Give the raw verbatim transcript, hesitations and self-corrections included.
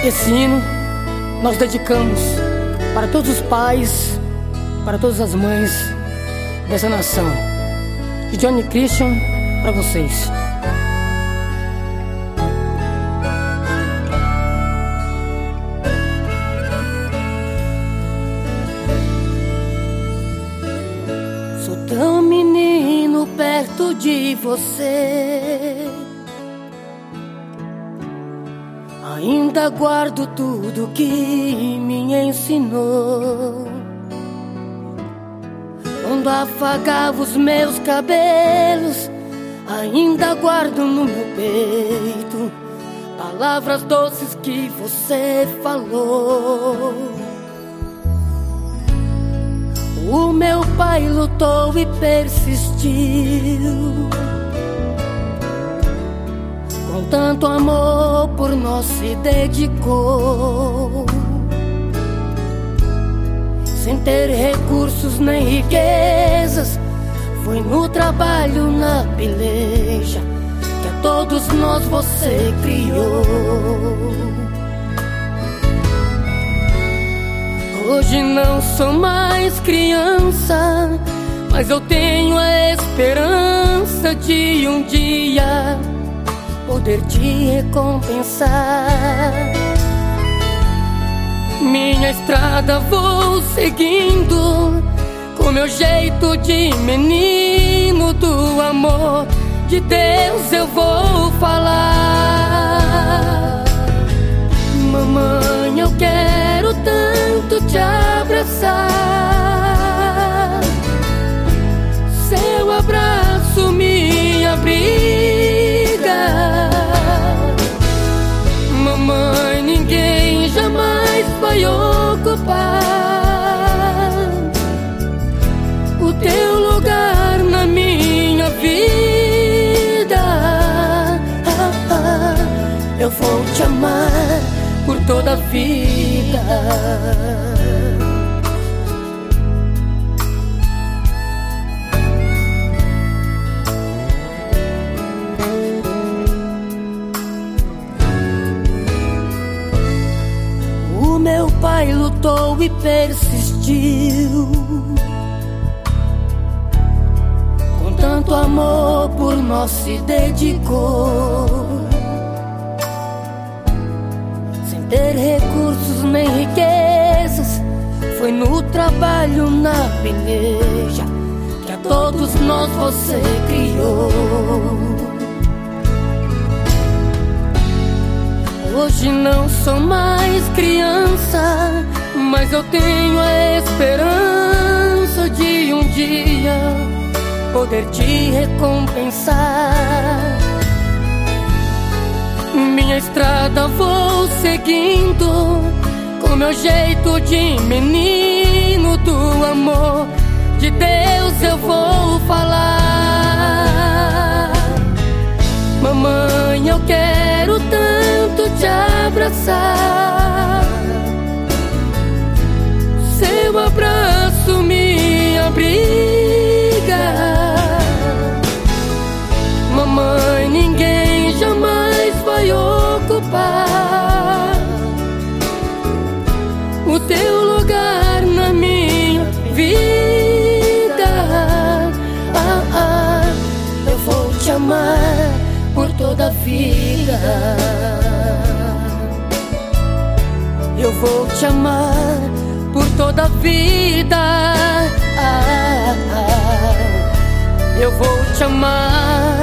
Esse hino nós dedicamos para todos os pais, para todas as mães dessa nação. De Johnny Christian para vocês. Sou tão menino perto de você, ainda guardo tudo que me ensinou. Quando afagava os meus cabelos, ainda guardo no meu peito palavras doces que você falou. O meu pai lutou e persistiu, com tanto amor por nós se dedicou. Sem ter recursos nem riquezas, foi no trabalho, na peleja, que a todos nós você criou. Hoje não sou mais criança, mas eu tenho a esperança de um dia poder te recompensar. Minha estrada vou seguindo, com meu jeito de menino, do amor de Deus eu vou falar. Mamãe, eu quero tanto te abraçar, seu abraço me abriga. Mamãe, ninguém jamais vai ocupar o teu lugar na minha vida. Ah, ah, eu vou te amar por toda a vida. Meu pai lutou e persistiu, com tanto amor por nós se dedicou. Sem ter recursos nem riquezas, foi no trabalho, na peleja, que a todos nós você criou. Hoje não sou mais criança, mas eu tenho a esperança de um dia poder te recompensar. Minha estrada vou seguindo, com meu jeito de menino, do amor de Deus eu vou falar. Mamãe, eu quero tanto te abraçar, seu abraço me abriga. Mamãe, ninguém jamais vai ocupar o teu lugar na minha vida. Ah, ah, eu vou te amar por toda a vida. Eu vou te amar por toda a vida. Ah, ah, eu vou te amar